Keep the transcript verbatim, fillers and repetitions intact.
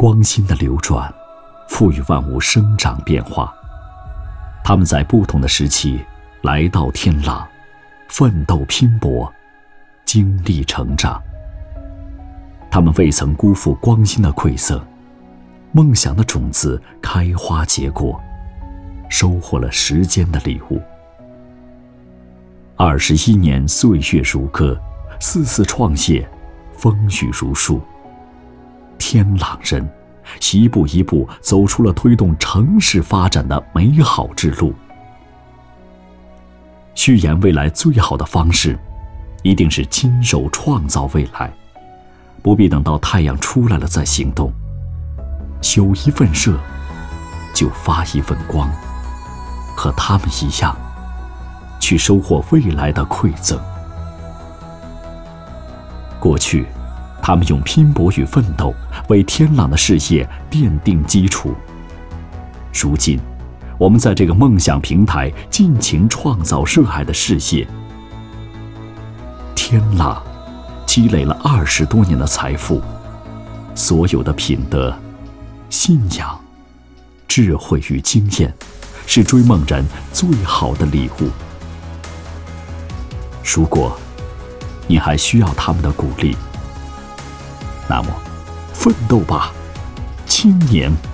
光阴的流转，赋予万物生长变化。他们在不同的时期来到天朗，奋斗拼搏，经历成长。他们未曾辜负光阴的馈赠，梦想的种子开花结果，收获了时间的礼物。二十一年岁月如歌，四次创业，风雨如树。天朗人一步一步走出了推动城市发展的美好之路。预言未来最好的方式，一定是亲手创造未来，不必等到太阳出来了再行动。有一份热，就发一份光，和他们一样，去收获未来的馈赠。过去，他们用拼搏与奋斗为天朗的事业奠定基础。如今，我们在这个梦想平台尽情创造热爱的事业。天朗积累了二十多年的财富，所有的品德、信仰、智慧与经验，是追梦人最好的礼物。如果你还需要他们的鼓励，那么奋斗吧，青年！